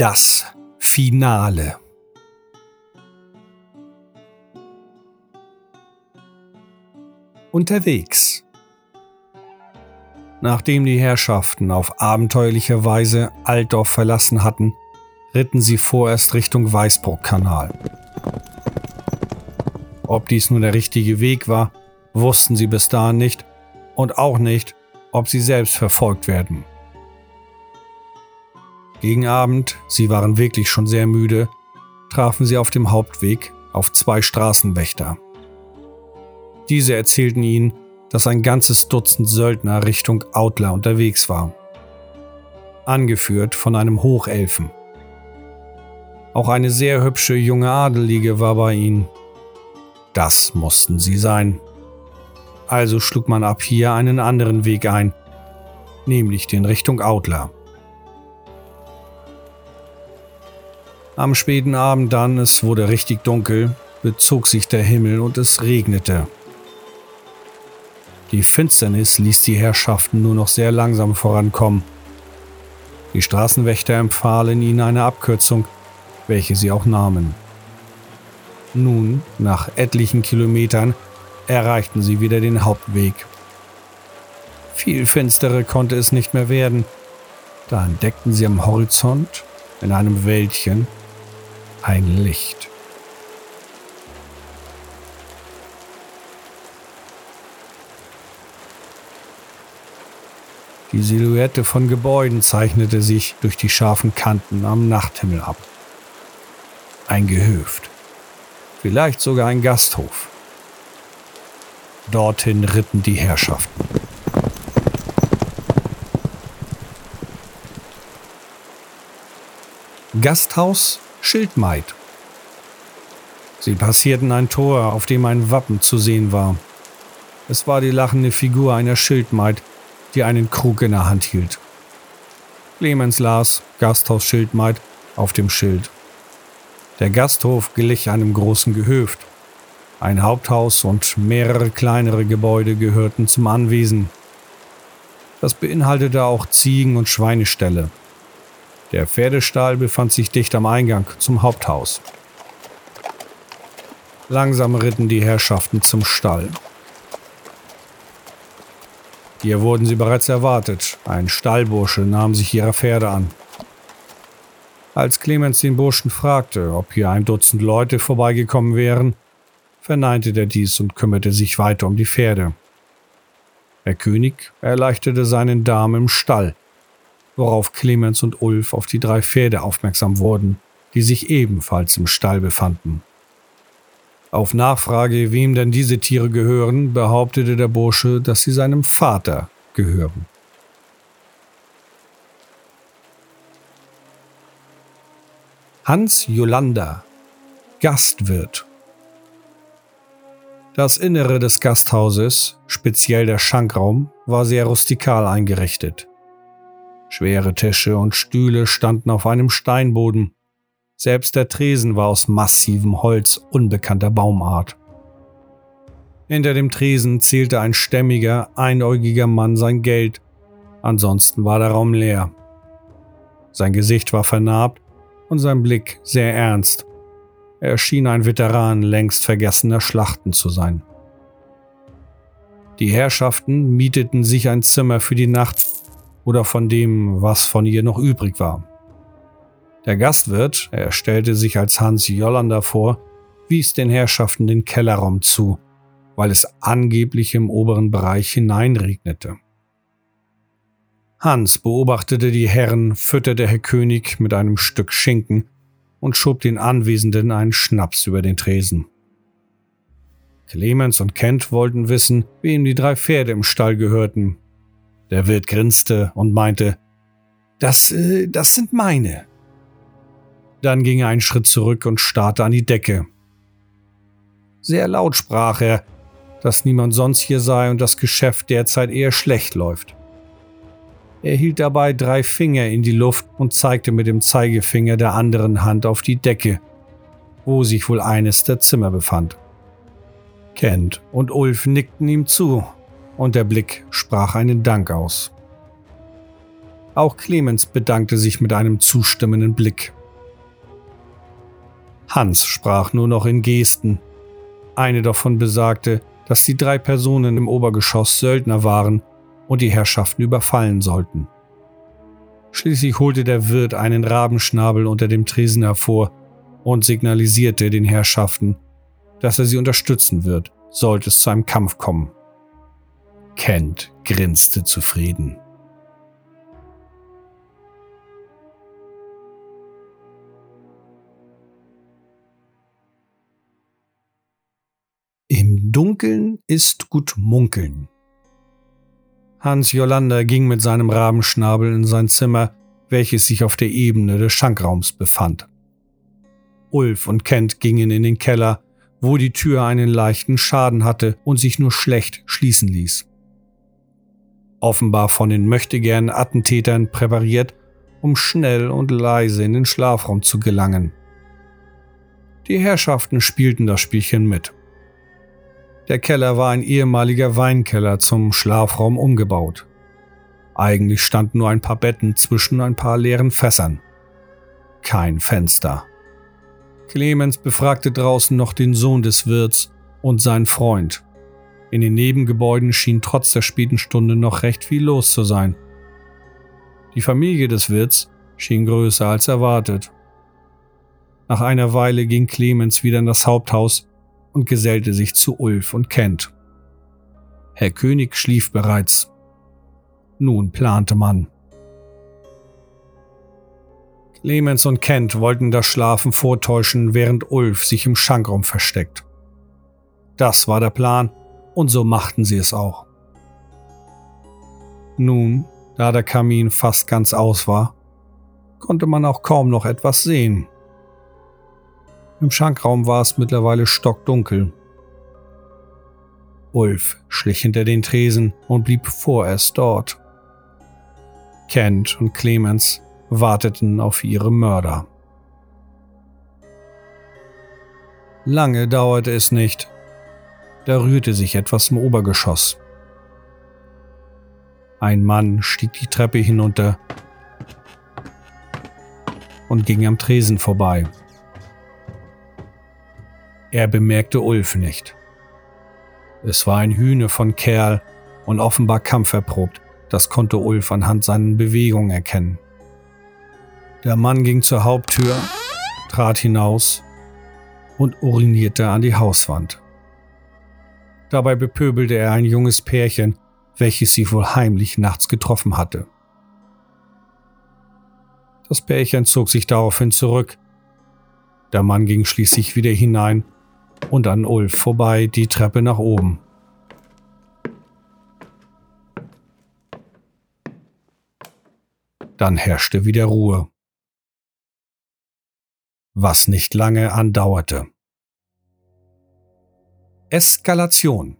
Das Finale. Unterwegs. Nachdem die Herrschaften auf abenteuerliche Weise Altdorf verlassen hatten, ritten sie vorerst Richtung Weißbruchkanal. Ob dies nun der richtige Weg war, wussten sie bis dahin nicht und auch nicht, ob sie selbst verfolgt werden. Gegen Abend, sie waren wirklich schon sehr müde, trafen sie auf dem Hauptweg auf 2 Straßenwächter. Diese erzählten ihnen, dass ein ganzes Dutzend Söldner Richtung Outler unterwegs war, angeführt von einem Hochelfen. Auch eine sehr hübsche junge Adelige war bei ihnen. Das mussten sie sein. Also schlug man ab hier einen anderen Weg ein, nämlich den Richtung Outler. Am späten Abend dann, es wurde richtig dunkel, bezog sich der Himmel und es regnete. Die Finsternis ließ die Herrschaften nur noch sehr langsam vorankommen. Die Straßenwächter empfahlen ihnen eine Abkürzung, welche sie auch nahmen. Nun, nach etlichen Kilometern, erreichten sie wieder den Hauptweg. Viel finsterer konnte es nicht mehr werden. Da entdeckten sie am Horizont, in einem Wäldchen, ein Licht. Die Silhouette von Gebäuden zeichnete sich durch die scharfen Kanten am Nachthimmel ab. Ein Gehöft, vielleicht sogar ein Gasthof. Dorthin ritten die Herrschaften. Gasthaus Schildmaid. Sie passierten ein Tor, auf dem ein Wappen zu sehen war. Es war die lachende Figur einer Schildmaid, die einen Krug in der Hand hielt. Clemens las Gasthaus Schildmaid auf dem Schild. Der Gasthof glich einem großen Gehöft. Ein Haupthaus und mehrere kleinere Gebäude gehörten zum Anwesen. Das beinhaltete auch Ziegen- und Schweineställe. Der Pferdestall befand sich dicht am Eingang zum Haupthaus. Langsam ritten die Herrschaften zum Stall. Hier wurden sie bereits erwartet. Ein Stallbursche nahm sich ihrer Pferde an. Als Clemens den Burschen fragte, ob hier ein Dutzend Leute vorbeigekommen wären, verneinte der dies und kümmerte sich weiter um die Pferde. Der König erleichterte seinen Damen im Stall, worauf Clemens und Ulf auf die 3 Pferde aufmerksam wurden, die sich ebenfalls im Stall befanden. Auf Nachfrage, wem denn diese Tiere gehören, behauptete der Bursche, dass sie seinem Vater gehören. Hans Jolander, Gastwirt. Das Innere des Gasthauses, speziell der Schankraum, war sehr rustikal eingerichtet. Schwere Tische und Stühle standen auf einem Steinboden. Selbst der Tresen war aus massivem Holz unbekannter Baumart. Hinter dem Tresen zählte ein stämmiger, einäugiger Mann sein Geld. Ansonsten war der Raum leer. Sein Gesicht war vernarbt und sein Blick sehr ernst. Er schien ein Veteran längst vergessener Schlachten zu sein. Die Herrschaften mieteten sich ein Zimmer für die Nacht oder von dem, was von ihr noch übrig war. Der Gastwirt, er stellte sich als Hans Jolander vor, wies den Herrschaften den Kellerraum zu, weil es angeblich im oberen Bereich hineinregnete. Hans beobachtete die Herren, fütterte Herr König mit einem Stück Schinken und schob den Anwesenden einen Schnaps über den Tresen. Clemens und Kent wollten wissen, wem die 3 Pferde im Stall gehörten. Der Wirt grinste und meinte, das sind meine. Dann ging er einen Schritt zurück und starrte an die Decke. Sehr laut sprach er, dass niemand sonst hier sei und das Geschäft derzeit eher schlecht läuft. Er hielt dabei 3 Finger in die Luft und zeigte mit dem Zeigefinger der anderen Hand auf die Decke, wo sich wohl eines der Zimmer befand. Kent und Ulf nickten ihm zu und der Blick sprach einen Dank aus. Auch Clemens bedankte sich mit einem zustimmenden Blick. Hans sprach nur noch in Gesten. Eine davon besagte, dass die 3 Personen im Obergeschoss Söldner waren und die Herrschaften überfallen sollten. Schließlich holte der Wirt einen Rabenschnabel unter dem Tresen hervor und signalisierte den Herrschaften, dass er sie unterstützen wird, sollte es zu einem Kampf kommen. Kent grinste zufrieden. Im Dunkeln ist gut munkeln. Hans Jolander ging mit seinem Rabenschnabel in sein Zimmer, welches sich auf der Ebene des Schankraums befand. Ulf und Kent gingen in den Keller, wo die Tür einen leichten Schaden hatte und sich nur schlecht schließen ließ. Offenbar von den Möchtegern-Attentätern präpariert, um schnell und leise in den Schlafraum zu gelangen. Die Herrschaften spielten das Spielchen mit. Der Keller war ein ehemaliger Weinkeller zum Schlafraum umgebaut. Eigentlich standen nur ein paar Betten zwischen ein paar leeren Fässern. Kein Fenster. Clemens befragte draußen noch den Sohn des Wirts und seinen Freund. In den Nebengebäuden schien trotz der späten Stunde noch recht viel los zu sein. Die Familie des Wirts schien größer als erwartet. Nach einer Weile ging Clemens wieder in das Haupthaus und gesellte sich zu Ulf und Kent. Herr König schlief bereits. Nun plante man. Clemens und Kent wollten das Schlafen vortäuschen, während Ulf sich im Schankraum versteckt. Das war der Plan, und so machten sie es auch. Nun, da der Kamin fast ganz aus war, konnte man auch kaum noch etwas sehen. Im Schankraum war es mittlerweile stockdunkel. Ulf schlich hinter den Tresen und blieb vorerst dort. Kent und Clemens warteten auf ihre Mörder. Lange dauerte es nicht. Da rührte sich etwas im Obergeschoss. Ein Mann stieg die Treppe hinunter und ging am Tresen vorbei. Er bemerkte Ulf nicht. Es war ein Hühne von Kerl und offenbar kampferprobt, das konnte Ulf anhand seinen Bewegungen erkennen. Der Mann ging zur Haupttür, trat hinaus und urinierte an die Hauswand. Dabei bepöbelte er ein junges Pärchen, welches sie wohl heimlich nachts getroffen hatte. Das Pärchen zog sich daraufhin zurück. Der Mann ging schließlich wieder hinein und an Ulf vorbei die Treppe nach oben. Dann herrschte wieder Ruhe, was nicht lange andauerte. Eskalation.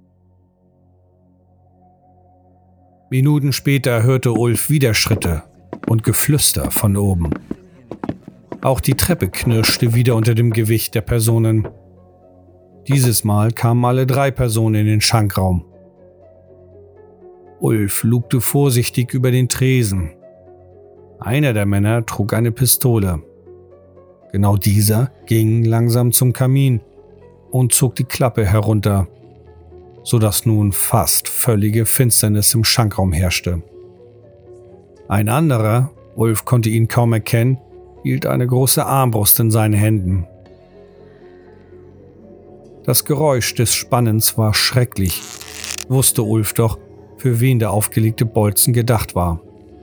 Minuten später hörte Ulf wieder Schritte und Geflüster von oben. Auch die Treppe knirschte wieder unter dem Gewicht der Personen. Dieses Mal kamen alle 3 Personen in den Schankraum. Ulf lugte vorsichtig über den Tresen. Einer der Männer trug eine Pistole. Genau dieser ging langsam zum Kamin und zog die Klappe herunter, sodass nun fast völlige Finsternis im Schankraum herrschte. Ein anderer, Ulf konnte ihn kaum erkennen, hielt eine große Armbrust in seinen Händen. Das Geräusch des Spannens war schrecklich, wusste Ulf doch, für wen der aufgelegte Bolzen gedacht war.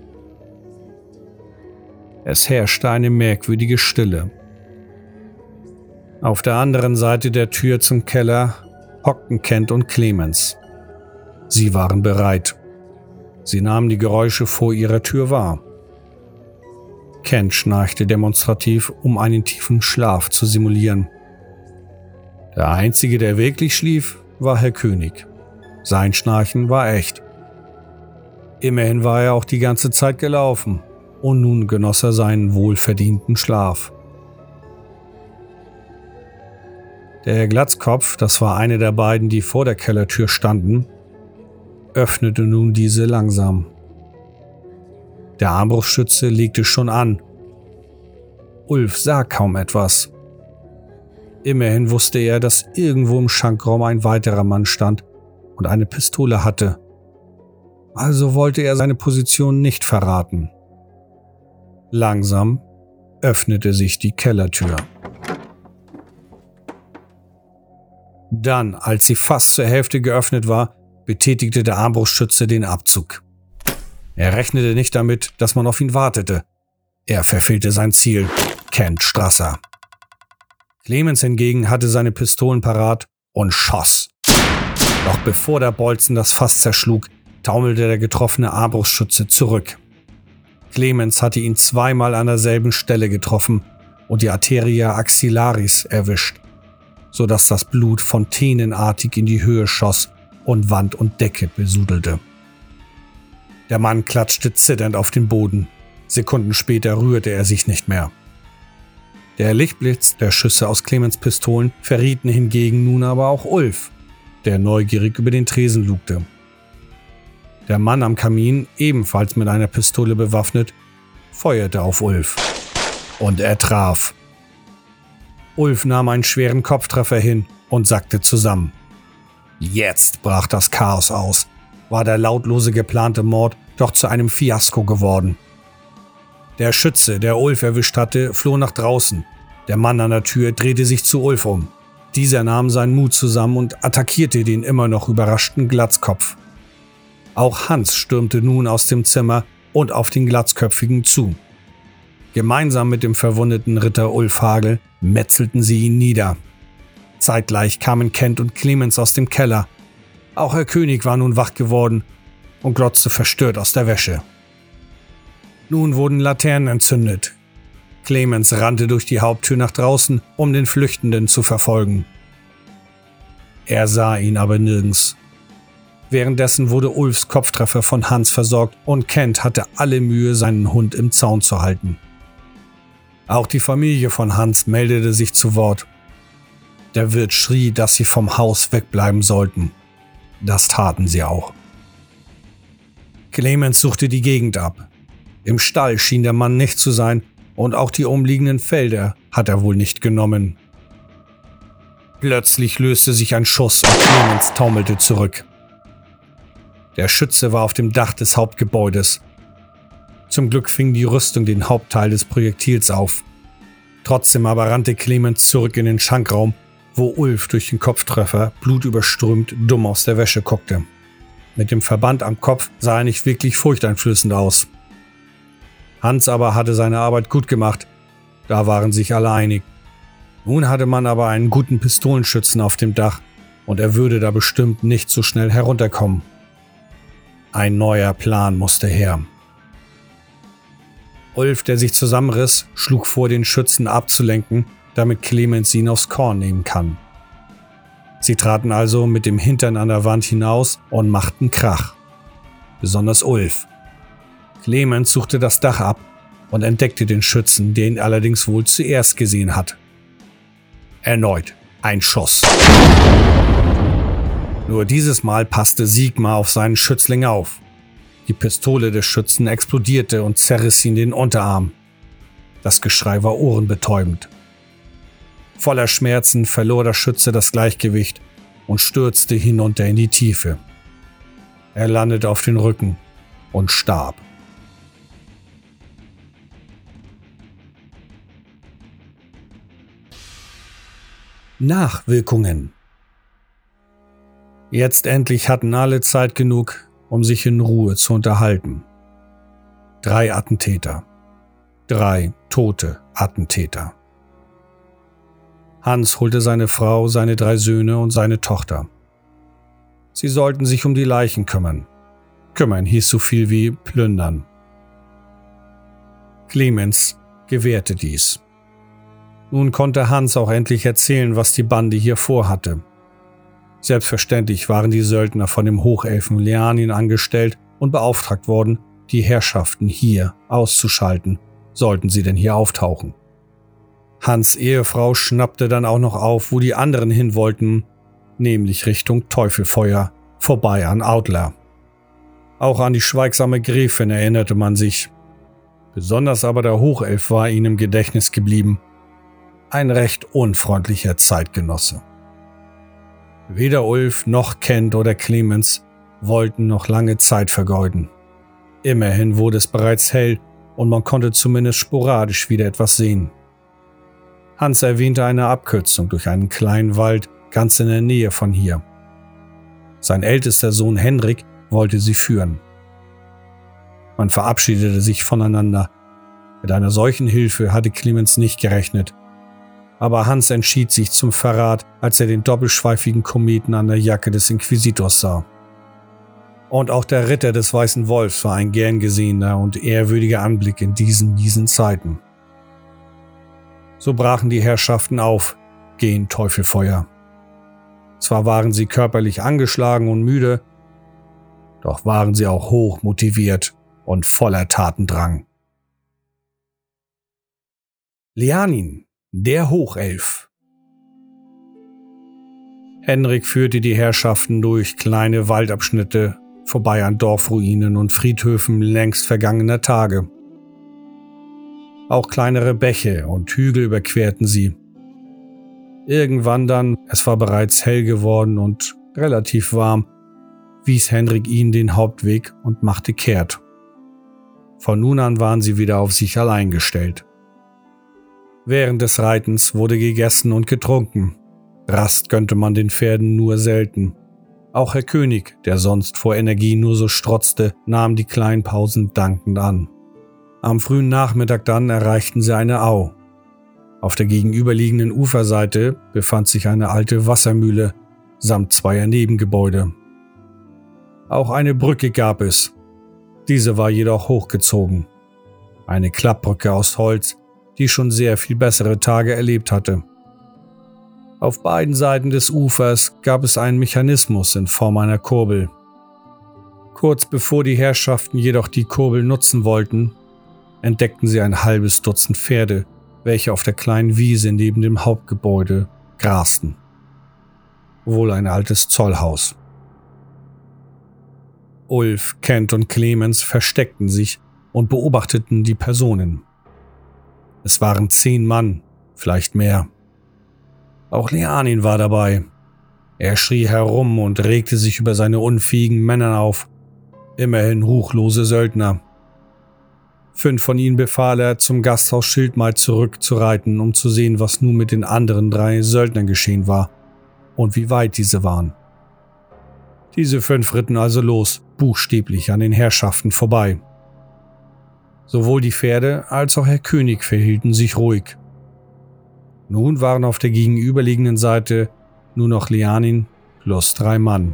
Es herrschte eine merkwürdige Stille. Auf der anderen Seite der Tür zum Keller hockten Kent und Clemens. Sie waren bereit. Sie nahmen die Geräusche vor ihrer Tür wahr. Kent schnarchte demonstrativ, um einen tiefen Schlaf zu simulieren. Der Einzige, der wirklich schlief, war Herr König. Sein Schnarchen war echt. Immerhin war er auch die ganze Zeit gelaufen und nun genoss er seinen wohlverdienten Schlaf. Der Glatzkopf, das war einer der beiden, die vor der Kellertür standen, öffnete nun diese langsam. Der Armbrustschütze legte schon an. Ulf sah kaum etwas. Immerhin wusste er, dass irgendwo im Schankraum ein weiterer Mann stand und eine Pistole hatte. Also wollte er seine Position nicht verraten. Langsam öffnete sich die Kellertür. Dann, als sie fast zur Hälfte geöffnet war, betätigte der Armbrustschütze den Abzug. Er rechnete nicht damit, dass man auf ihn wartete. Er verfehlte sein Ziel, Kent Strasser. Clemens hingegen hatte seine Pistolen parat und schoss. Doch bevor der Bolzen das Fass zerschlug, taumelte der getroffene Armbrustschütze zurück. Clemens hatte ihn zweimal an derselben Stelle getroffen und die Arteria axillaris erwischt, sodass das Blut fontänenartig in die Höhe schoss und Wand und Decke besudelte. Der Mann klatschte zitternd auf den Boden. Sekunden später rührte er sich nicht mehr. Der Lichtblitz der Schüsse aus Clemens Pistolen verrieten hingegen nun aber auch Ulf, der neugierig über den Tresen lugte. Der Mann am Kamin, ebenfalls mit einer Pistole bewaffnet, feuerte auf Ulf. Und er traf. Ulf nahm einen schweren Kopftreffer hin und sackte zusammen. Jetzt brach das Chaos aus, war der lautlose geplante Mord doch zu einem Fiasko geworden. Der Schütze, der Ulf erwischt hatte, floh nach draußen. Der Mann an der Tür drehte sich zu Ulf um. Dieser nahm seinen Mut zusammen und attackierte den immer noch überraschten Glatzkopf. Auch Hans stürmte nun aus dem Zimmer und auf den Glatzköpfigen zu. Gemeinsam mit dem verwundeten Ritter Ulf Hagel metzelten sie ihn nieder. Zeitgleich kamen Kent und Clemens aus dem Keller. Auch Herr König war nun wach geworden und glotzte verstört aus der Wäsche. Nun wurden Laternen entzündet. Clemens rannte durch die Haupttür nach draußen, um den Flüchtenden zu verfolgen. Er sah ihn aber nirgends. Währenddessen wurde Ulfs Kopftreffer von Hans versorgt und Kent hatte alle Mühe, seinen Hund im Zaun zu halten. Auch die Familie von Hans meldete sich zu Wort. Der Wirt schrie, dass sie vom Haus wegbleiben sollten. Das taten sie auch. Clemens suchte die Gegend ab. Im Stall schien der Mann nicht zu sein und auch die umliegenden Felder hat er wohl nicht genommen. Plötzlich löste sich ein Schuss und Clemens taumelte zurück. Der Schütze war auf dem Dach des Hauptgebäudes. Zum Glück fing die Rüstung den Hauptteil des Projektils auf. Trotzdem aber rannte Clemens zurück in den Schankraum, wo Ulf durch den Kopftreffer, blutüberströmt, dumm aus der Wäsche guckte. Mit dem Verband am Kopf sah er nicht wirklich furchteinflößend aus. Hans aber hatte seine Arbeit gut gemacht, da waren sich alle einig. Nun hatte man aber einen guten Pistolenschützen auf dem Dach und er würde da bestimmt nicht so schnell herunterkommen. Ein neuer Plan musste her. Ulf, der sich zusammenriss, schlug vor, den Schützen abzulenken, damit Clemens ihn aufs Korn nehmen kann. Sie traten also mit dem Hintern an der Wand hinaus und machten Krach. Besonders Ulf. Clemens suchte das Dach ab und entdeckte den Schützen, den ihn allerdings wohl zuerst gesehen hat. Erneut ein Schuss. Nur dieses Mal passte Sigmar auf seinen Schützling auf. Die Pistole des Schützen explodierte und zerriss ihn den Unterarm. Das Geschrei war ohrenbetäubend. Voller Schmerzen verlor der Schütze das Gleichgewicht und stürzte hinunter in die Tiefe. Er landete auf den Rücken und starb. Nachwirkungen. Jetzt endlich hatten alle Zeit genug, um sich in Ruhe zu unterhalten. 3 Attentäter. 3 tote Attentäter. Hans holte seine Frau, seine 3 Söhne und seine Tochter. Sie sollten sich um die Leichen kümmern. Kümmern hieß so viel wie plündern. Clemens gewährte dies. Nun konnte Hans auch endlich erzählen, was die Bande hier vorhatte. Selbstverständlich waren die Söldner von dem Hochelfen Leanin angestellt und beauftragt worden, die Herrschaften hier auszuschalten, sollten sie denn hier auftauchen. Hans' Ehefrau schnappte dann auch noch auf, wo die anderen hin wollten, nämlich Richtung Teufelfeuer, vorbei an Outler. Auch an die schweigsame Gräfin erinnerte man sich, Besonders aber der Hochelf war ihm im Gedächtnis geblieben. Ein recht unfreundlicher Zeitgenosse. Weder Ulf noch Kent oder Clemens wollten noch lange Zeit vergeuden. Immerhin wurde es bereits hell und man konnte zumindest sporadisch wieder etwas sehen. Hans erwähnte eine Abkürzung durch einen kleinen Wald ganz in der Nähe von hier. Sein ältester Sohn Henrik wollte sie führen. Man verabschiedete sich voneinander. Mit einer solchen Hilfe hatte Clemens nicht gerechnet. Aber Hans entschied sich zum Verrat, als er den doppelschweifigen Kometen an der Jacke des Inquisitors sah. Und auch der Ritter des Weißen Wolfs war ein gern gesehener und ehrwürdiger Anblick in diesen miesen Zeiten. So brachen die Herrschaften auf, gen Teufelfeuer. Zwar waren sie körperlich angeschlagen und müde, doch waren sie auch hoch motiviert und voller Tatendrang. Lianin, der Hochelf. Henrik führte die Herrschaften durch kleine Waldabschnitte, vorbei an Dorfruinen und Friedhöfen längst vergangener Tage. Auch kleinere Bäche und Hügel überquerten sie. Irgendwann dann, es war bereits hell geworden und relativ warm, wies Henrik ihnen den Hauptweg und machte kehrt. Von nun an waren sie wieder auf sich allein gestellt. Während des Reitens wurde gegessen und getrunken. Rast gönnte man den Pferden nur selten. Auch Herr König, der sonst vor Energie nur so strotzte, nahm die kleinen Pausen dankend an. Am frühen Nachmittag dann erreichten sie eine Au. Auf der gegenüberliegenden Uferseite befand sich eine alte Wassermühle samt zweier Nebengebäude. Auch eine Brücke gab es. Diese war jedoch hochgezogen. Eine Klappbrücke aus Holz, die schon sehr viel bessere Tage erlebt hatte. Auf beiden Seiten des Ufers gab es einen Mechanismus in Form einer Kurbel. Kurz bevor die Herrschaften jedoch die Kurbel nutzen wollten, entdeckten sie ein halbes Dutzend Pferde, welche auf der kleinen Wiese neben dem Hauptgebäude grasten. Wohl ein altes Zollhaus. Ulf, Kent und Clemens versteckten sich und beobachteten die Personen. Es waren 10 Mann, vielleicht mehr. Auch Lianin war dabei. Er schrie herum und regte sich über seine unfähigen Männer auf. Immerhin ruchlose Söldner. 5 von ihnen befahl er, zum Gasthaus Schildmaid zurückzureiten, um zu sehen, was nun mit den anderen 3 Söldnern geschehen war und wie weit diese waren. Diese 5 ritten also los, buchstäblich an den Herrschaften vorbei. Sowohl die Pferde als auch Herr König verhielten sich ruhig. Nun waren auf der gegenüberliegenden Seite nur noch Lianin plus 3 Mann.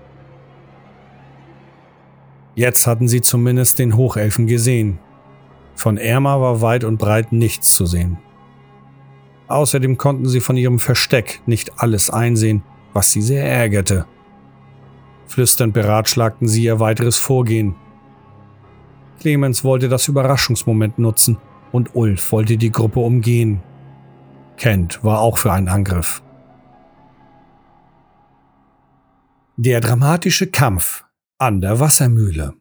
Jetzt hatten sie zumindest den Hochelfen gesehen. Von Erma war weit und breit nichts zu sehen. Außerdem konnten sie von ihrem Versteck nicht alles einsehen, was sie sehr ärgerte. Flüsternd beratschlagten sie ihr weiteres Vorgehen. Clemens wollte das Überraschungsmoment nutzen und Ulf wollte die Gruppe umgehen. Kent war auch für einen Angriff. Der dramatische Kampf an der Wassermühle.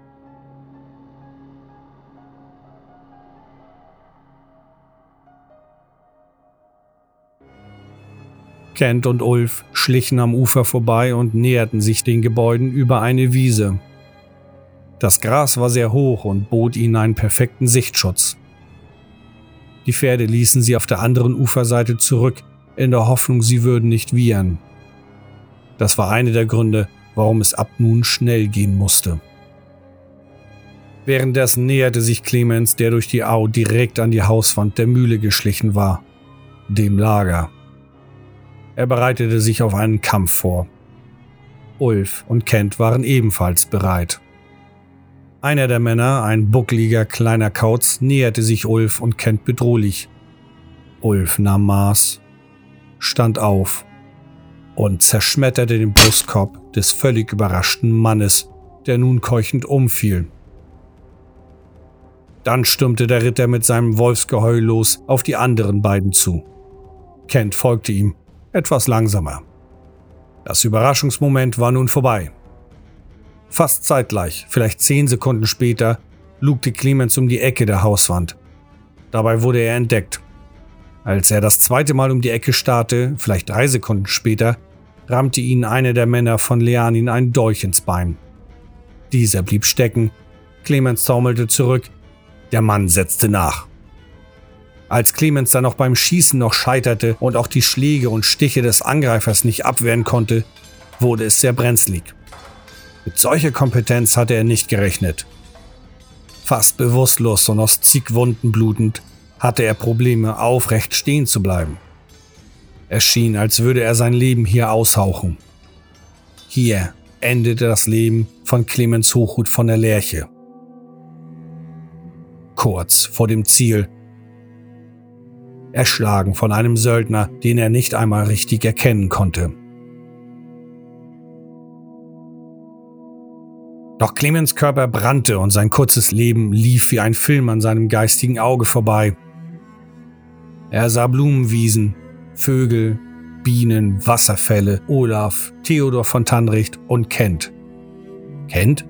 Kent und Ulf schlichen am Ufer vorbei und näherten sich den Gebäuden über eine Wiese. Das Gras war sehr hoch und bot ihnen einen perfekten Sichtschutz. Die Pferde ließen sie auf der anderen Uferseite zurück, in der Hoffnung, sie würden nicht wiehern. Das war einer der Gründe, warum es ab nun schnell gehen musste. Währenddessen näherte sich Clemens, der durch die Au direkt an die Hauswand der Mühle geschlichen war, dem Lager. Er bereitete sich auf einen Kampf vor. Ulf und Kent waren ebenfalls bereit. Einer der Männer, ein buckliger kleiner Kauz, näherte sich Ulf und Kent bedrohlich. Ulf nahm Maß, stand auf und zerschmetterte den Brustkorb des völlig überraschten Mannes, der nun keuchend umfiel. Dann stürmte der Ritter mit seinem Wolfsgeheul los auf die anderen beiden zu. Kent folgte ihm, etwas langsamer. Das Überraschungsmoment war nun vorbei. Fast zeitgleich, vielleicht 10 Sekunden später, lugte Clemens um die Ecke der Hauswand. Dabei wurde er entdeckt. Als er das zweite Mal um die Ecke starrte, vielleicht 3 Sekunden später, rammte ihn einer der Männer von Leanin einen Dolch ins Bein. Dieser blieb stecken. Clemens taumelte zurück. Der Mann setzte nach. Als Clemens dann auch beim Schießen noch scheiterte und auch die Schläge und Stiche des Angreifers nicht abwehren konnte, wurde es sehr brenzlig. Mit solcher Kompetenz hatte er nicht gerechnet. Fast bewusstlos und aus zig Wunden blutend, hatte er Probleme, aufrecht stehen zu bleiben. Es schien, als würde er sein Leben hier aushauchen. Hier endete das Leben von Clemens Hochhuth von der Lerche. Kurz vor dem Ziel. Erschlagen von einem Söldner, den er nicht einmal richtig erkennen konnte. Doch Clemens' Körper brannte und sein kurzes Leben lief wie ein Film an seinem geistigen Auge vorbei. Er sah Blumenwiesen, Vögel, Bienen, Wasserfälle, Olaf, Theodor von Tannricht und Kent. Kent?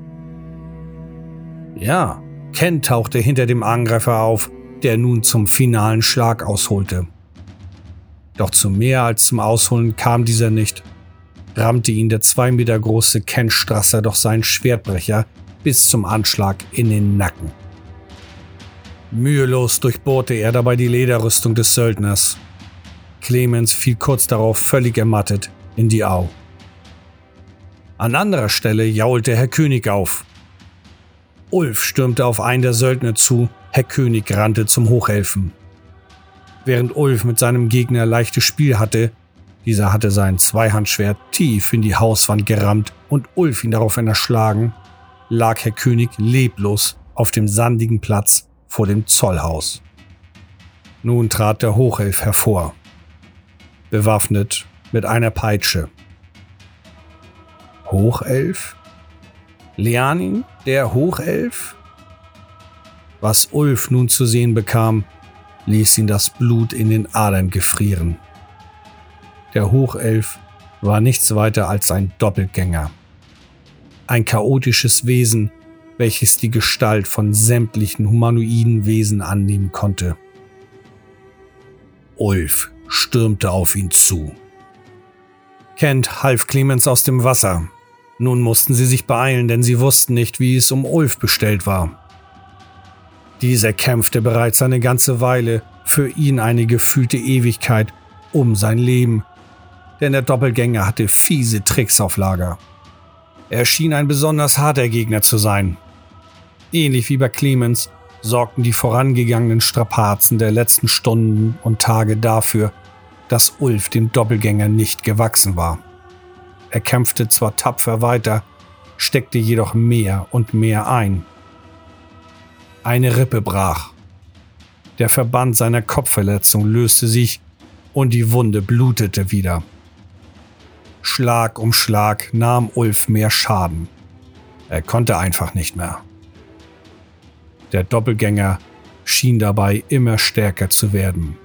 Ja, Kent tauchte hinter dem Angreifer auf, der nun zum finalen Schlag ausholte. Doch zu mehr als zum Ausholen kam dieser nicht, rammte ihn der 2 Meter große Kent Strasser durch seinen Schwertbrecher bis zum Anschlag in den Nacken. Mühelos durchbohrte er dabei die Lederrüstung des Söldners. Clemens fiel kurz darauf völlig ermattet in die Au. An anderer Stelle jaulte Herr König auf. Ulf stürmte auf einen der Söldner zu, Herr König rannte zum Hochelfen. Während Ulf mit seinem Gegner leichtes Spiel hatte, dieser hatte sein Zweihandschwert tief in die Hauswand gerammt und Ulf ihn daraufhin erschlagen, lag Herr König leblos auf dem sandigen Platz vor dem Zollhaus. Nun trat der Hochelf hervor, bewaffnet mit einer Peitsche. Hochelf? Leanin, der Hochelf? Was Ulf nun zu sehen bekam, ließ ihn das Blut in den Adern gefrieren. Der Hochelf war nichts weiter als ein Doppelgänger. Ein chaotisches Wesen, welches die Gestalt von sämtlichen humanoiden Wesen annehmen konnte. Ulf stürmte auf ihn zu. Kent half Clemens aus dem Wasser. Nun mussten sie sich beeilen, denn sie wussten nicht, wie es um Ulf bestellt war. Dieser kämpfte bereits eine ganze Weile, für ihn eine gefühlte Ewigkeit, um sein Leben, denn der Doppelgänger hatte fiese Tricks auf Lager. Er schien ein besonders harter Gegner zu sein. Ähnlich wie bei Clemens sorgten die vorangegangenen Strapazen der letzten Stunden und Tage dafür, dass Ulf dem Doppelgänger nicht gewachsen war. Er kämpfte zwar tapfer weiter, steckte jedoch mehr und mehr ein. Eine Rippe brach. Der Verband seiner Kopfverletzung löste sich und die Wunde blutete wieder. Schlag um Schlag nahm Ulf mehr Schaden. Er konnte einfach nicht mehr. Der Doppelgänger schien dabei immer stärker zu werden.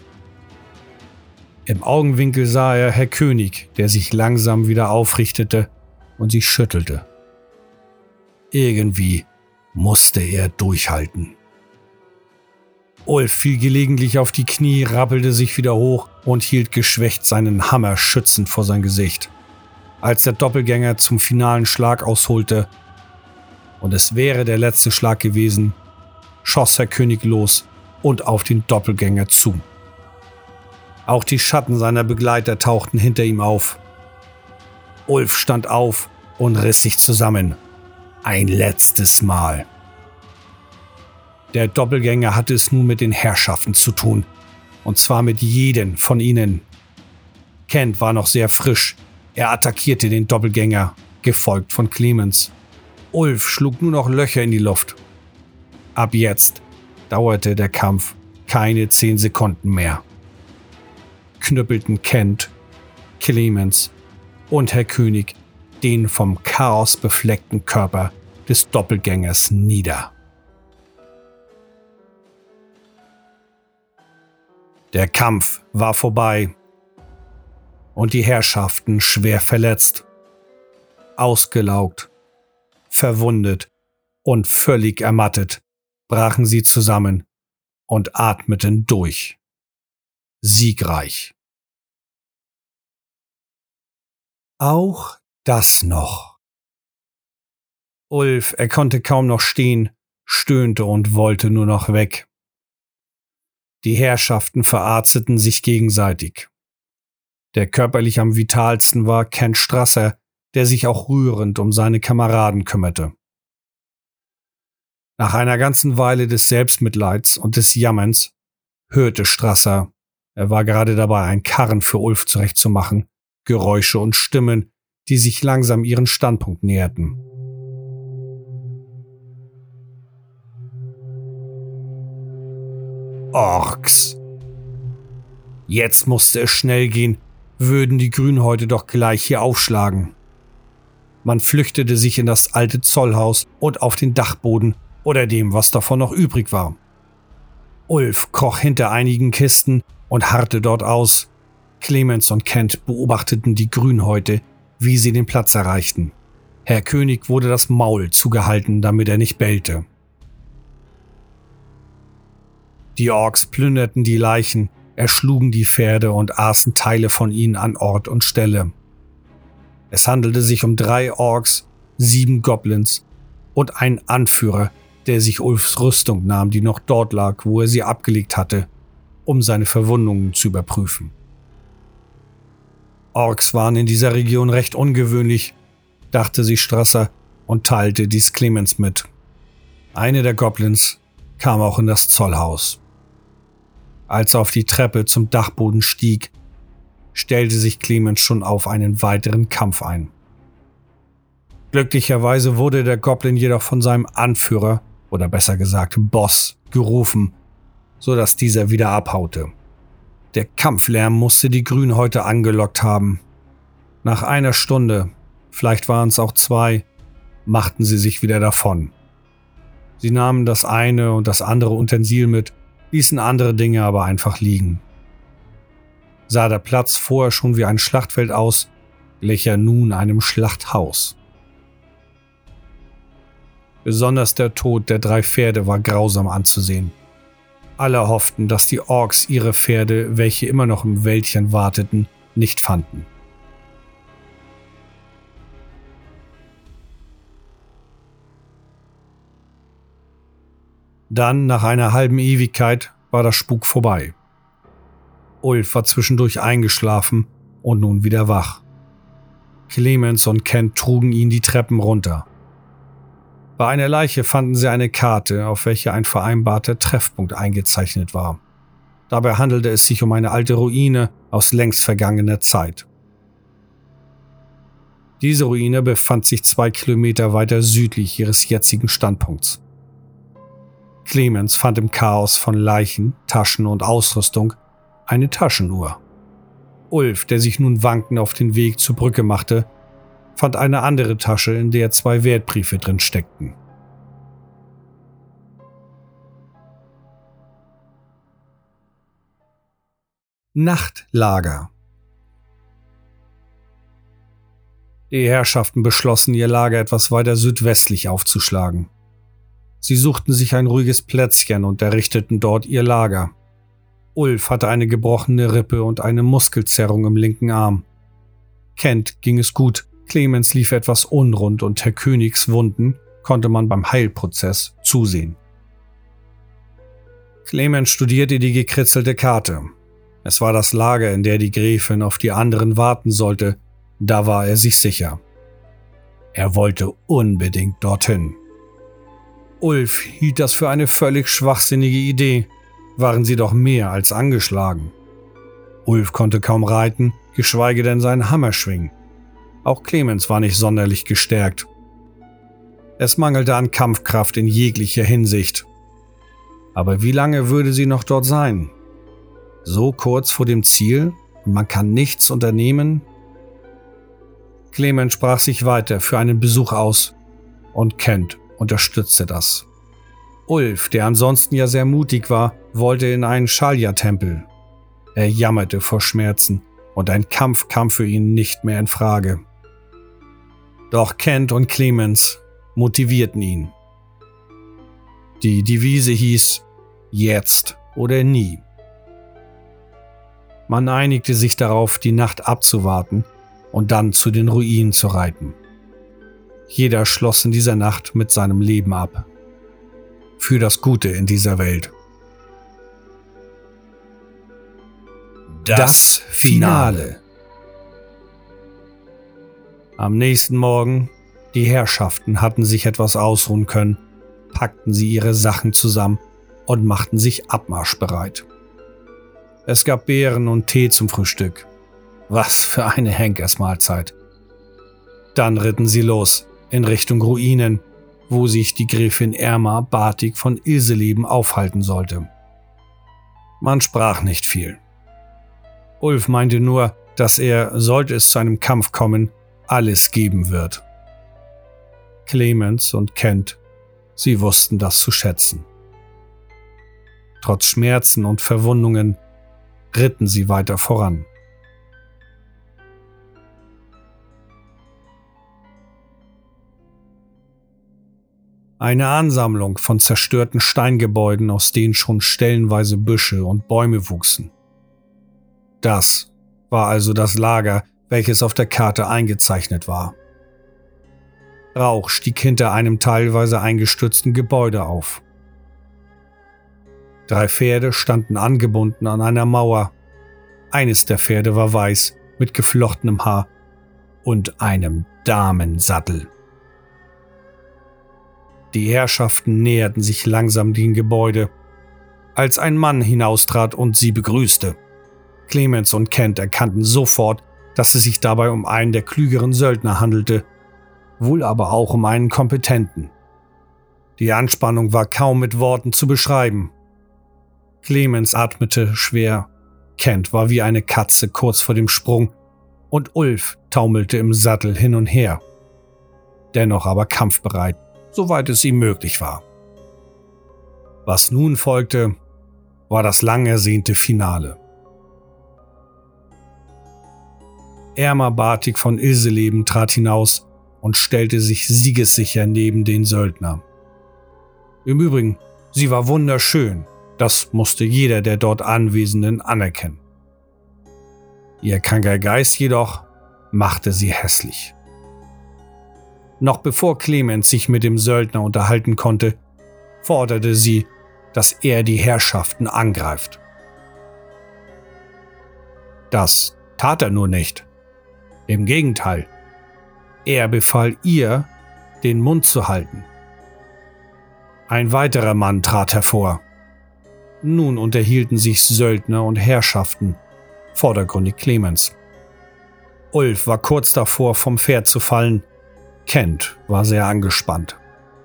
Im Augenwinkel sah er Herr König, der sich langsam wieder aufrichtete und sich schüttelte. Irgendwie musste er durchhalten. Ulf fiel gelegentlich auf die Knie, rappelte sich wieder hoch und hielt geschwächt seinen Hammer schützend vor sein Gesicht. Als der Doppelgänger zum finalen Schlag ausholte, und es wäre der letzte Schlag gewesen, schoss Herr König los und auf den Doppelgänger zu. Auch die Schatten seiner Begleiter tauchten hinter ihm auf. Ulf stand auf und riss sich zusammen. Ein letztes Mal. Der Doppelgänger hatte es nun mit den Herrschaften zu tun, und zwar mit jedem von ihnen. Kent war noch sehr frisch. Er attackierte den Doppelgänger, gefolgt von Clemens. Ulf schlug nur noch Löcher in die Luft. Ab jetzt dauerte der Kampf keine 10 Sekunden mehr. Knüppelten Kent, Clemens und Herr König den vom Chaos befleckten Körper des Doppelgängers nieder. Der Kampf war vorbei und die Herrschaften schwer verletzt, ausgelaugt, verwundet und völlig ermattet brachen sie zusammen und atmeten durch. Siegreich. Auch das noch. Ulf, er konnte kaum noch stehen, stöhnte und wollte nur noch weg. Die Herrschaften verarzteten sich gegenseitig. Der körperlich am vitalsten war Kent Strasser, der sich auch rührend um seine Kameraden kümmerte. Nach einer ganzen Weile des Selbstmitleids und des Jammerns hörte Strasser, er war gerade dabei, einen Karren für Ulf zurechtzumachen, Geräusche und Stimmen, die sich langsam ihren Standpunkt näherten. Orks! Jetzt musste es schnell gehen, würden die Grünhäute doch gleich hier aufschlagen. Man flüchtete sich in das alte Zollhaus und auf den Dachboden oder dem, was davon noch übrig war. Ulf kroch hinter einigen Kisten und harrte dort aus. Clemens und Kent beobachteten die Grünhäute, wie sie den Platz erreichten. Herr König wurde das Maul zugehalten, damit er nicht bellte. Die Orks plünderten die Leichen, erschlugen die Pferde und aßen Teile von ihnen an Ort und Stelle. Es handelte sich um 3 Orks, 7 Goblins und einen Anführer, der sich Ulfs Rüstung nahm, die noch dort lag, wo er sie abgelegt hatte, um seine Verwundungen zu überprüfen. Orks waren in dieser Region recht ungewöhnlich, dachte sich Strasser und teilte dies Clemens mit. Eine der Goblins kam auch in das Zollhaus. Als er auf die Treppe zum Dachboden stieg, stellte sich Clemens schon auf einen weiteren Kampf ein. Glücklicherweise wurde der Goblin jedoch von seinem Anführer, oder besser gesagt Boss, gerufen, sodass dieser wieder abhaute. Der Kampflärm musste die Grünhäute angelockt haben. Nach einer Stunde, vielleicht waren es auch 2, machten sie sich wieder davon. Sie nahmen das eine und das andere Utensil mit, ließen andere Dinge aber einfach liegen. Sah der Platz vorher schon wie ein Schlachtfeld aus, glich er nun einem Schlachthaus. Besonders der Tod der 3 Pferde war grausam anzusehen. Alle hofften, dass die Orks ihre Pferde, welche immer noch im Wäldchen warteten, nicht fanden. Dann, nach einer halben Ewigkeit, war der Spuk vorbei. Ulf war zwischendurch eingeschlafen und nun wieder wach. Clemens und Kent trugen ihn die Treppen runter. Bei einer Leiche fanden sie eine Karte, auf welcher ein vereinbarter Treffpunkt eingezeichnet war. Dabei handelte es sich um eine alte Ruine aus längst vergangener Zeit. Diese Ruine befand sich 2 Kilometer weiter südlich ihres jetzigen Standpunkts. Clemens fand im Chaos von Leichen, Taschen und Ausrüstung eine Taschenuhr. Ulf, der sich nun wankend auf den Weg zur Brücke machte, fand eine andere Tasche, in der 2 Wertbriefe drin steckten. Nachtlager. Die Herrschaften beschlossen, ihr Lager etwas weiter südwestlich aufzuschlagen. Sie suchten sich ein ruhiges Plätzchen und errichteten dort ihr Lager. Ulf hatte eine gebrochene Rippe und eine Muskelzerrung im linken Arm. Kent ging es gut, Clemens lief etwas unrund und Herr Königs Wunden konnte man beim Heilprozess zusehen. Clemens studierte die gekritzelte Karte. Es war das Lager, in der die Gräfin auf die anderen warten sollte, da war er sich sicher. Er wollte unbedingt dorthin. Ulf hielt das für eine völlig schwachsinnige Idee, waren sie doch mehr als angeschlagen. Ulf konnte kaum reiten, geschweige denn seinen Hammer schwingen. Auch Clemens war nicht sonderlich gestärkt. Es mangelte an Kampfkraft in jeglicher Hinsicht. Aber wie lange würde sie noch dort sein? So kurz vor dem Ziel und man kann nichts unternehmen? Clemens sprach sich weiter für einen Besuch aus und Kent unterstützte das. Ulf, der ansonsten ja sehr mutig war, wollte in einen Schalja-Tempel. Er jammerte vor Schmerzen und ein Kampf kam für ihn nicht mehr in Frage. Doch Kent und Clemens motivierten ihn. Die Devise hieß »Jetzt oder nie«. Man einigte sich darauf, die Nacht abzuwarten und dann zu den Ruinen zu reiten. Jeder schloss in dieser Nacht mit seinem Leben ab. Für das Gute in dieser Welt. Das Finale. Am nächsten Morgen, die Herrschaften hatten sich etwas ausruhen können, packten sie ihre Sachen zusammen und machten sich abmarschbereit. Es gab Beeren und Tee zum Frühstück. Was für eine Henkersmahlzeit. Dann ritten sie los, in Richtung Ruinen, wo sich die Gräfin Erma Bartik von Ilseleben aufhalten sollte. Man sprach nicht viel. Ulf meinte nur, dass er, sollte es zu einem Kampf kommen, alles geben wird. Clemens und Kent, sie wussten das zu schätzen. Trotz Schmerzen und Verwundungen ritten sie weiter voran. Eine Ansammlung von zerstörten Steingebäuden, aus denen schon stellenweise Büsche und Bäume wuchsen. Das war also das Lager, welches auf der Karte eingezeichnet war. Rauch stieg hinter einem teilweise eingestürzten Gebäude auf. 3 Pferde standen angebunden an einer Mauer. Eines der Pferde war weiß, mit geflochtenem Haar und einem Damensattel. Die Herrschaften näherten sich langsam dem Gebäude, als ein Mann hinaustrat und sie begrüßte. Clemens und Kent erkannten sofort, dass es sich dabei um einen der klügeren Söldner handelte, wohl aber auch um einen kompetenten. Die Anspannung war kaum mit Worten zu beschreiben. Clemens atmete schwer, Kent war wie eine Katze kurz vor dem Sprung und Ulf taumelte im Sattel hin und her. Dennoch aber kampfbereit, soweit es ihm möglich war. Was nun folgte, war das lang ersehnte Finale. Erma Bartik von Ilseleben trat hinaus und stellte sich siegessicher neben den Söldner. Im Übrigen, sie war wunderschön. Das musste jeder der dort Anwesenden anerkennen. Ihr kranker Geist jedoch machte sie hässlich. Noch bevor Clemens sich mit dem Söldner unterhalten konnte, forderte sie, dass er die Herrschaften angreift. Das tat er nur nicht. Im Gegenteil, er befahl ihr, den Mund zu halten. Ein weiterer Mann trat hervor. Nun unterhielten sich Söldner und Herrschaften, vordergründig Clemens. Ulf war kurz davor, vom Pferd zu fallen. Kent war sehr angespannt.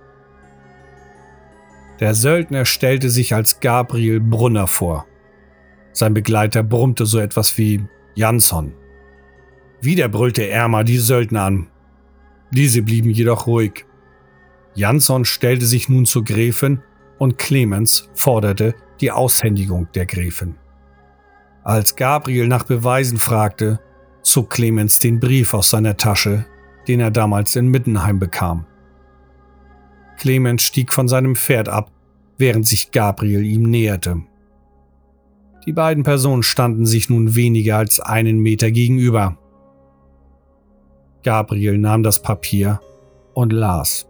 Der Söldner stellte sich als Gabriel Brunner vor. Sein Begleiter brummte so etwas wie Jansson. Wieder brüllte Erma die Söldner an. Diese blieben jedoch ruhig. Jansson stellte sich nun zur Gräfin und Clemens forderte die Aushändigung der Gräfin. Als Gabriel nach Beweisen fragte, zog Clemens den Brief aus seiner Tasche, den er damals in Mittenheim bekam. Clemens stieg von seinem Pferd ab, während sich Gabriel ihm näherte. Die beiden Personen standen sich nun weniger als 1 Meter gegenüber. Gabriel nahm das Papier und las.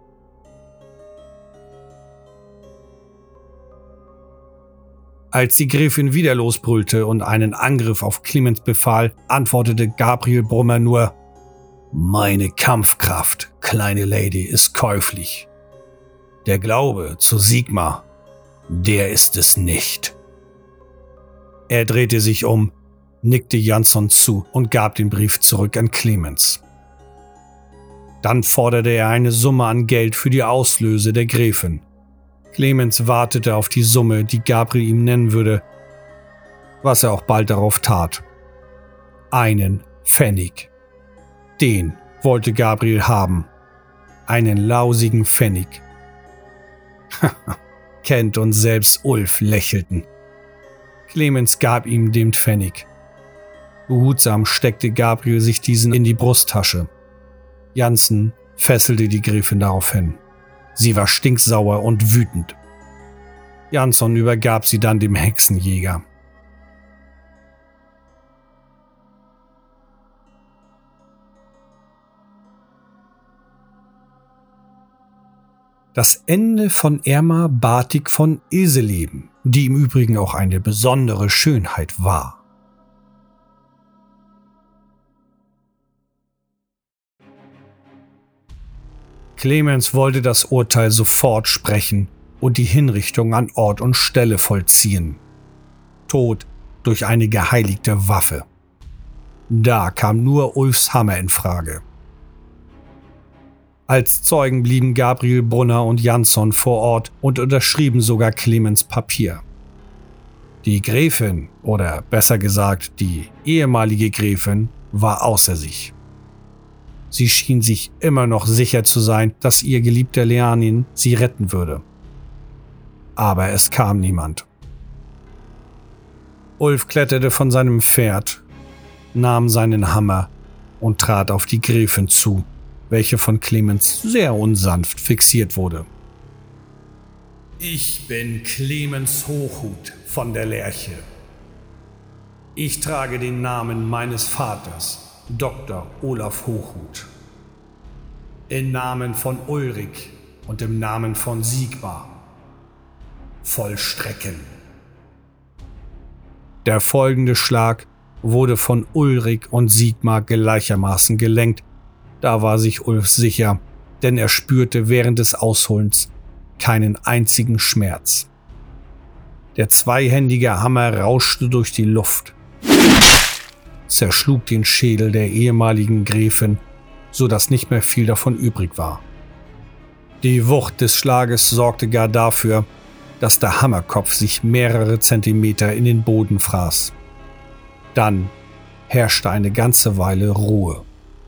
Als die Gräfin wieder losbrüllte und einen Angriff auf Clemens befahl, antwortete Gabriel Brummer nur: »Meine Kampfkraft, kleine Lady, ist käuflich. Der Glaube zu Sigmar, der ist es nicht.« Er drehte sich um, nickte Jansson zu und gab den Brief zurück an Clemens. Dann forderte er eine Summe an Geld für die Auslöse der Gräfin. Clemens wartete auf die Summe, die Gabriel ihm nennen würde, was er auch bald darauf tat. 1 Pfennig. Den wollte Gabriel haben. Einen lausigen Pfennig. Kent und selbst Ulf lächelten. Clemens gab ihm den Pfennig. Behutsam steckte Gabriel sich diesen in die Brusttasche. Jansen fesselte die Gräfin daraufhin. Sie war stinksauer und wütend. Jansson übergab sie dann dem Hexenjäger. Das Ende von Erma Batik von Ilseleben, die im Übrigen auch eine besondere Schönheit war. Clemens wollte das Urteil sofort sprechen und die Hinrichtung an Ort und Stelle vollziehen. Tod durch eine geheiligte Waffe. Da kam nur Ulfs Hammer in Frage. Als Zeugen blieben Gabriel Brunner und Jansson vor Ort und unterschrieben sogar Clemens Papier. Die Gräfin, oder besser gesagt die ehemalige Gräfin, war außer sich. Sie schien sich immer noch sicher zu sein, dass ihr geliebter Leanin sie retten würde. Aber es kam niemand. Ulf kletterte von seinem Pferd, nahm seinen Hammer und trat auf die Gräfin zu, welche von Clemens sehr unsanft fixiert wurde. Ich bin Clemens Hochhut von der Lerche. Ich trage den Namen meines Vaters, Dr. Olaf Hochhut. Im Namen von Ulrich und im Namen von Sigmar. Vollstrecken. Der folgende Schlag wurde von Ulrich und Sigmar gleichermaßen gelenkt. Da war sich Ulf sicher, denn er spürte während des Ausholens keinen einzigen Schmerz. Der zweihändige Hammer rauschte durch die Luft, zerschlug den Schädel der ehemaligen Gräfin, so dass nicht mehr viel davon übrig war. Die Wucht des Schlages sorgte gar dafür, dass der Hammerkopf sich mehrere Zentimeter in den Boden fraß. Dann herrschte eine ganze Weile Ruhe.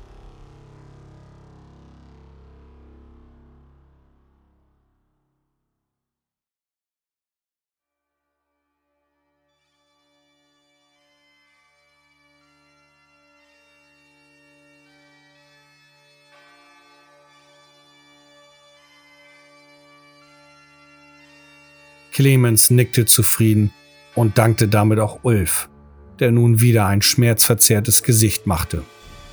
Clemens nickte zufrieden und dankte damit auch Ulf, der nun wieder ein schmerzverzerrtes Gesicht machte.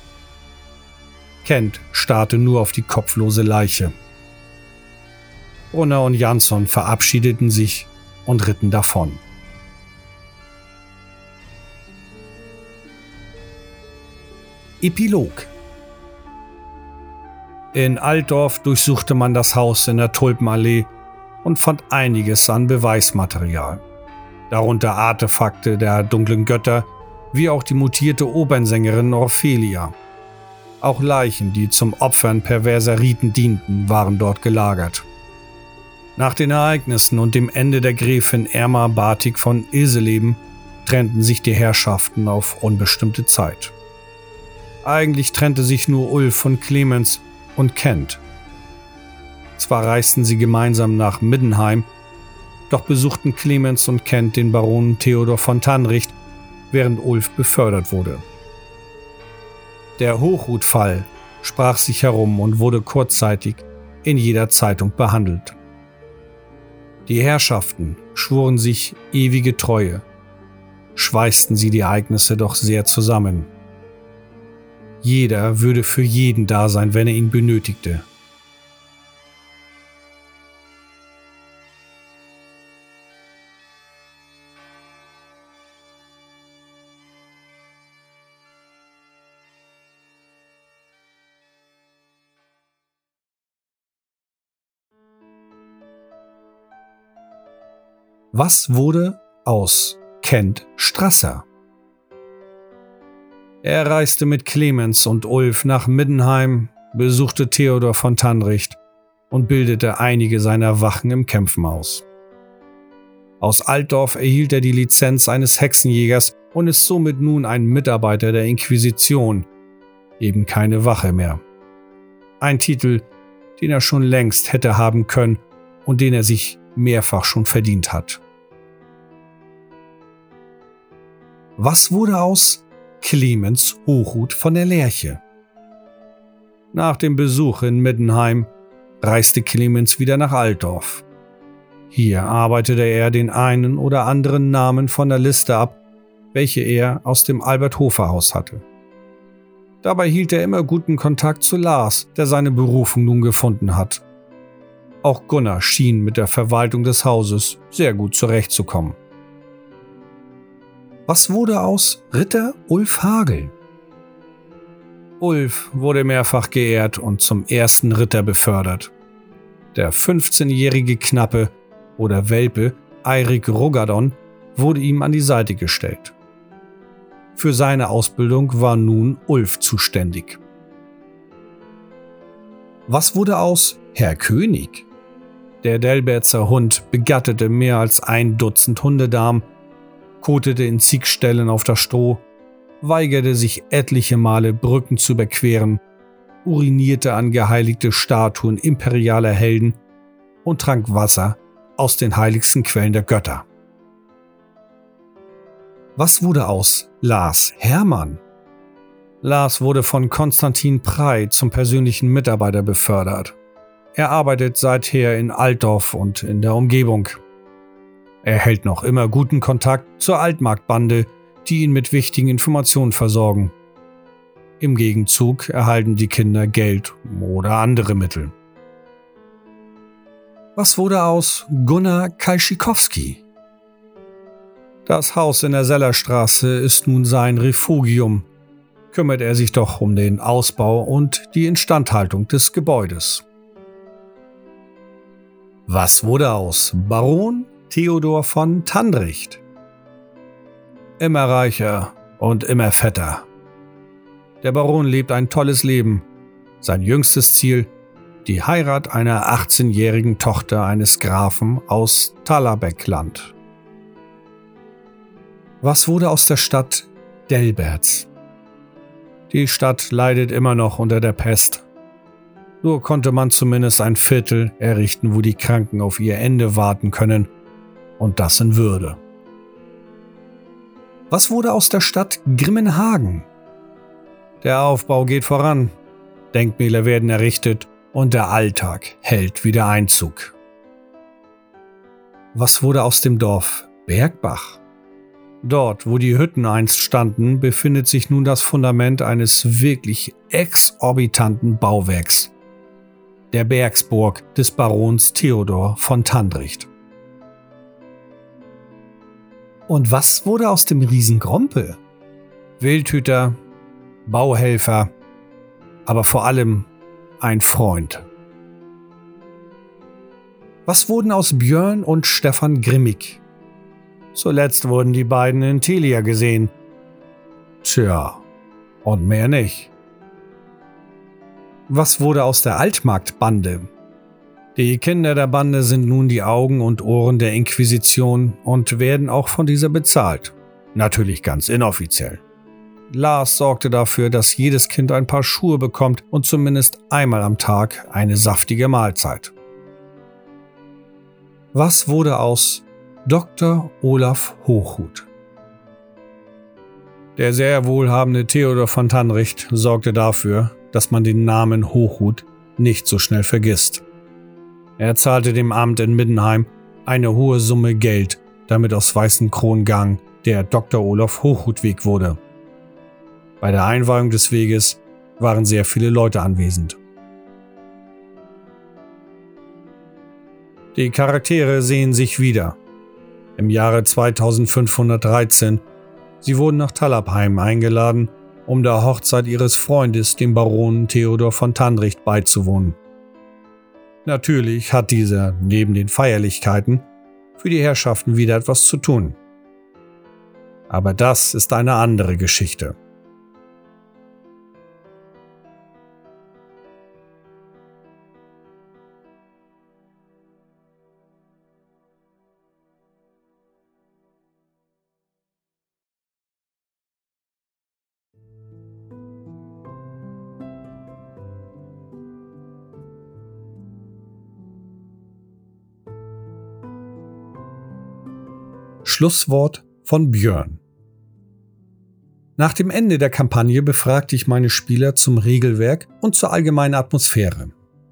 Kent starrte nur auf die kopflose Leiche. Brunner und Jansson verabschiedeten sich und ritten davon. Epilog. In Altdorf durchsuchte man das Haus in der Tulpenallee und fand einiges an Beweismaterial. Darunter Artefakte der dunklen Götter, wie auch die mutierte Opernsängerin Orphelia. Auch Leichen, die zum Opfern perverser Riten dienten, waren dort gelagert. Nach den Ereignissen und dem Ende der Gräfin Erma Batik von Ilseleben trennten sich die Herrschaften auf unbestimmte Zeit. Eigentlich trennte sich nur Ulf von Clemens und Kent. Zwar reisten sie gemeinsam nach Middenheim, doch besuchten Clemens und Kent den Baron Theodor von Tannricht, während Ulf befördert wurde. Der Hochhutfall sprach sich herum und wurde kurzzeitig in jeder Zeitung behandelt. Die Herrschaften schworen sich ewige Treue, schweißten sie die Ereignisse doch sehr zusammen. Jeder würde für jeden da sein, wenn er ihn benötigte. Was wurde aus Kent Strasser? Er reiste mit Clemens und Ulf nach Middenheim, besuchte Theodor von Tannricht und bildete einige seiner Wachen im Kämpfen aus. Aus Altdorf erhielt er die Lizenz eines Hexenjägers und ist somit nun ein Mitarbeiter der Inquisition, eben keine Wache mehr. Ein Titel, den er schon längst hätte haben können und den er sich mehrfach schon verdient hat. Was wurde aus Clemens Hochhut von der Lerche? Nach dem Besuch in Middenheim reiste Clemens wieder nach Altdorf. Hier arbeitete er den einen oder anderen Namen von der Liste ab, welche er aus dem Albert-Hofer-Haus hatte. Dabei hielt er immer guten Kontakt zu Lars, der seine Berufung nun gefunden hat. Auch Gunnar schien mit der Verwaltung des Hauses sehr gut zurechtzukommen. Was wurde aus Ritter Ulf Hagel? Ulf wurde mehrfach geehrt und zum ersten Ritter befördert. Der 15-jährige Knappe oder Welpe Eirik Rogadon wurde ihm an die Seite gestellt. Für seine Ausbildung war nun Ulf zuständig. Was wurde aus Herr König? Der Delberzer Hund begattete mehr als 1 Dutzend Hundedamen, kotete in zig Stellen auf das Stroh, weigerte sich etliche Male Brücken zu überqueren, urinierte an geheiligte Statuen imperialer Helden und trank Wasser aus den heiligsten Quellen der Götter. Was wurde aus Lars Hermann? Lars wurde von Konstantin Prey zum persönlichen Mitarbeiter befördert. Er arbeitet seither in Altdorf und in der Umgebung. Er hält noch immer guten Kontakt zur Altmarktbande, die ihn mit wichtigen Informationen versorgen. Im Gegenzug erhalten die Kinder Geld oder andere Mittel. Was wurde aus Gunnar Kalschikowski? Das Haus in der Sellerstraße ist nun sein Refugium. Kümmert er sich doch um den Ausbau und die Instandhaltung des Gebäudes. Was wurde aus Baron Theodor von Tandricht? Immer reicher und immer fetter. Der Baron lebt ein tolles Leben. Sein jüngstes Ziel: die Heirat einer 18-jährigen Tochter eines Grafen aus Tallerbeckland. Was wurde aus der Stadt Delberts? Die Stadt leidet immer noch unter der Pest. Nur konnte man zumindest ein Viertel errichten, wo die Kranken auf ihr Ende warten können, und das in Würde. Was wurde aus der Stadt Grimmenhagen? Der Aufbau geht voran, Denkmäler werden errichtet und der Alltag hält wieder Einzug. Was wurde aus dem Dorf Bergbach? Dort, wo die Hütten einst standen, befindet sich nun das Fundament eines wirklich exorbitanten Bauwerks, der Bergsburg des Barons Theodor von Tandricht. Und was wurde aus dem Riesen Grompe? Wildhüter, Bauhelfer, aber vor allem ein Freund. Was wurden aus Björn und Stefan Grimmig? Zuletzt wurden die beiden in Telia gesehen. Tja, und mehr nicht. Was wurde aus der Altmarktbande? Die Kinder der Bande sind nun die Augen und Ohren der Inquisition und werden auch von dieser bezahlt. Natürlich ganz inoffiziell. Lars sorgte dafür, dass jedes Kind ein paar Schuhe bekommt und zumindest einmal am Tag eine saftige Mahlzeit. Was wurde aus Dr. Olaf Hochhuth? Der sehr wohlhabende Theodor von Tandricht sorgte dafür, dass man den Namen Hochhuth nicht so schnell vergisst. Er zahlte dem Amt in Middenheim eine hohe Summe Geld, damit aus Weißenkrongang der Dr. Olaf Hochhuth-Weg wurde. Bei der Einweihung des Weges waren sehr viele Leute anwesend. Die Charaktere sehen sich wieder. Im Jahre 2513. Sie wurden nach Talabheim eingeladen, um der Hochzeit ihres Freundes, dem Baron Theodor von Tandricht, beizuwohnen. Natürlich hat dieser neben den Feierlichkeiten für die Herrschaften wieder etwas zu tun. Aber das ist eine andere Geschichte. Schlusswort von Björn. Nach dem Ende der Kampagne befragte ich meine Spieler zum Regelwerk und zur allgemeinen Atmosphäre.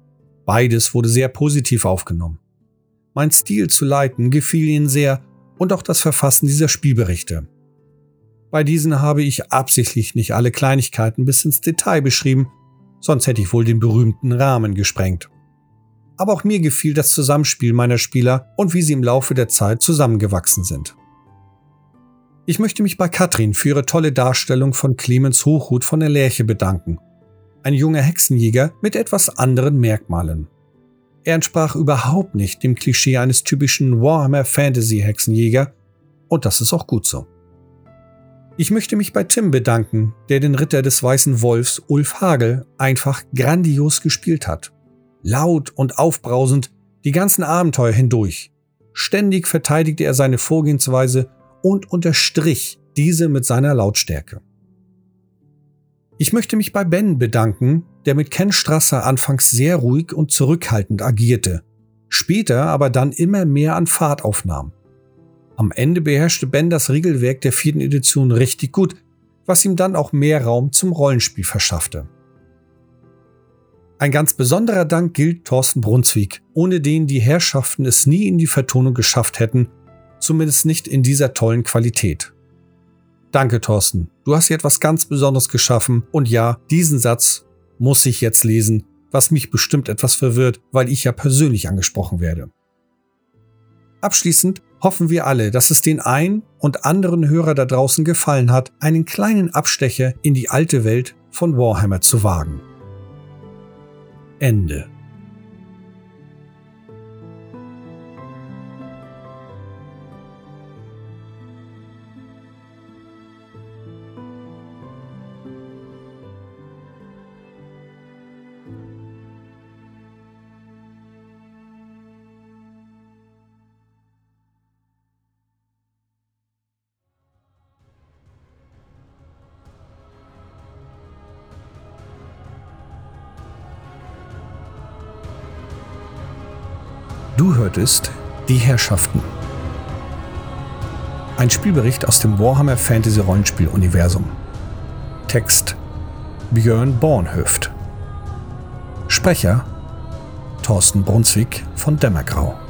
Beides wurde sehr positiv aufgenommen. Mein Stil zu leiten gefiel ihnen sehr und auch das Verfassen dieser Spielberichte. Bei diesen habe ich absichtlich nicht alle Kleinigkeiten bis ins Detail beschrieben, sonst hätte ich wohl den berühmten Rahmen gesprengt. Aber auch mir gefiel das Zusammenspiel meiner Spieler und wie sie im Laufe der Zeit zusammengewachsen sind. Ich möchte mich bei Katrin für ihre tolle Darstellung von Clemens Hochhuth von der Lerche bedanken. Ein junger Hexenjäger mit etwas anderen Merkmalen. Er entsprach überhaupt nicht dem Klischee eines typischen Warhammer-Fantasy-Hexenjäger und das ist auch gut so. Ich möchte mich bei Tim bedanken, der den Ritter des Weißen Wolfs Ulf Hagel einfach grandios gespielt hat. Laut und aufbrausend die ganzen Abenteuer hindurch. Ständig verteidigte er seine Vorgehensweise und unterstrich diese mit seiner Lautstärke. Ich möchte mich bei Ben bedanken, der mit Ken Strasser anfangs sehr ruhig und zurückhaltend agierte, später aber dann immer mehr an Fahrt aufnahm. Am Ende beherrschte Ben das Regelwerk der 4. Edition richtig gut, was ihm dann auch mehr Raum zum Rollenspiel verschaffte. Ein ganz besonderer Dank gilt Thorsten Brunswick, ohne den die Herrschaften es nie in die Vertonung geschafft hätten, zumindest nicht in dieser tollen Qualität. Danke, Thorsten, du hast hier etwas ganz Besonderes geschaffen und ja, diesen Satz muss ich jetzt lesen, was mich bestimmt etwas verwirrt, weil ich ja persönlich angesprochen werde. Abschließend hoffen wir alle, dass es den einen und anderen Hörer da draußen gefallen hat, einen kleinen Abstecher in die alte Welt von Warhammer zu wagen. Ende. Du hörtest Die Herrschaften. Ein Spielbericht aus dem Warhammer Fantasy Rollenspiel-Universum. Text Björn Bornhöft. Sprecher Thorsten Brunswick von Dämmergrau.